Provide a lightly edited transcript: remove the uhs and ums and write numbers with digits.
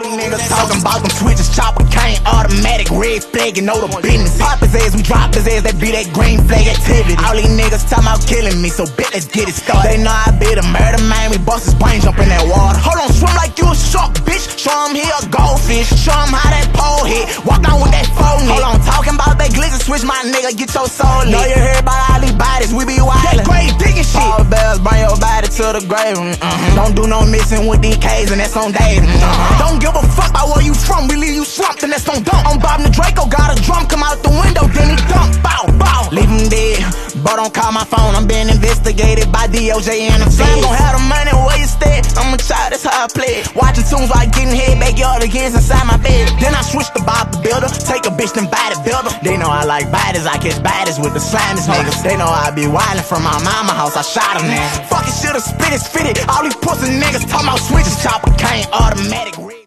these niggas talking about them switches, chopper cane, automatic, red flag, you know the business. Pop his ass, we drop his ass, that be that green flag activity. All these niggas talking about killing me, so bet let's get it started. They know I be the murder man, we bust his brain, jump in that water. Hold on, swim like you a shark, bitch. Show him he a goldfish, show him how that pole hit. Walk down with that phone. Hold on, talking about that glitzer switch, my nigga, get your soul lit. Know you heard about all these bodies, we be wildin'. That grave digging shit. All bells, bring your body to the grave. Don't do no missing with these K's, and that's on Dave. Don't give a fuck about where you from, we leave you slumped, and that's on dump. I'm Bob the Draco, got a drum come out the window, then he dump, bow, bow. Leave him dead, but don't call my phone, I'm being investigated by DOJ and the feds. I'm gon' have the money where you stay, I'm a child, that's how I play. Watching tunes while getting head, backyard against inside my bed. Then I switch to Bob the Builder, take a bitch, then buy the builder. They know I like bodies, I catch bodies with the slimest niggas. They know I be wildin' from my mama house, I shot him now. Fucking shoulda spit it, all these pussy niggas talking about switches, chopper cane, automatic.